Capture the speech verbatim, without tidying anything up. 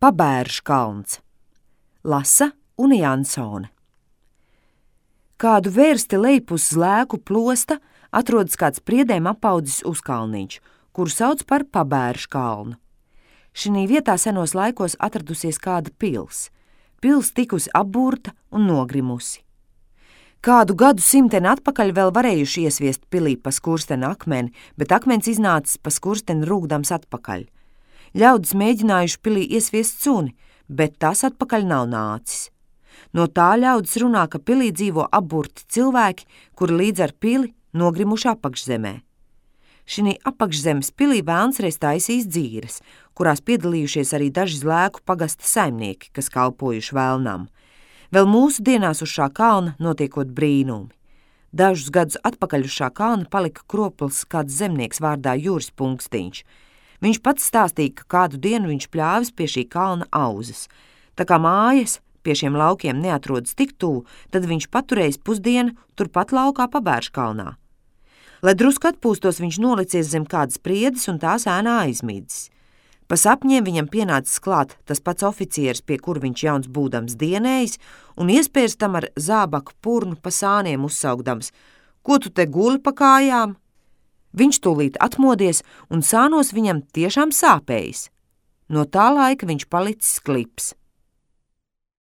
Pabērškalns. Lasa Una Jansone. Kādu vērsti lejpus zlēku plosta atrodas kāds priedēm apaudzis uzkalniņš, kuru sauc par Pabērškalnu. Šinī vietā senos laikos atradusies kāda pils. Pils tikusi apburta un nogrimusi. Kādu gadu simteni atpakaļ vēl varējuši iesviest pilī pa skursteni akmeni, bet akmens iznācis pa skursteni rūgdams atpakaļ. Ļaudis mēģinājuši pilī iesviest suni, bet tas atpakaļ nav nācis. No tā ļaudis runā, ka pilī dzīvo apburti cilvēki, kuri līdz ar pili nogrimuši apakšzemē. Šinī apakšzemes pilī vēlns reiz taisījis dzīres, kurās piedalījušies arī daži zlēku pagasta saimnieki, kas kalpojuši vēlnam. Vēl mūsu dienās uz šā kalna notiekot brīnumi. Dažus gadus atpakaļ uz šā kalna palika kropls kāds zemnieks vārdā Juris Punkstīņš. Viņš pats stāstīja, ka kādu dienu viņš pļāvis pie šī kalna auzas. Tā kā mājas pie šiem laukiem neatrodas tik tuvu, tad viņš paturējis pusdienu turpat laukā Pabērškalnā. Lai drusku atpūstos, viņš nolicies zem kādas priedes un tās ēnā aizmidzis. Pa sapņiem viņam pienācis klāt tas pats oficieris, pie kura viņš jauns būdams dienējis, un iespējas tam ar zābaku purnu pa sāniem uzsaugdams: "Ko tu te guli pa kājām?" Viņš tūlīt atmodies, un sānos viņam tiešām sāpējis. No tā laika viņš palicis klips.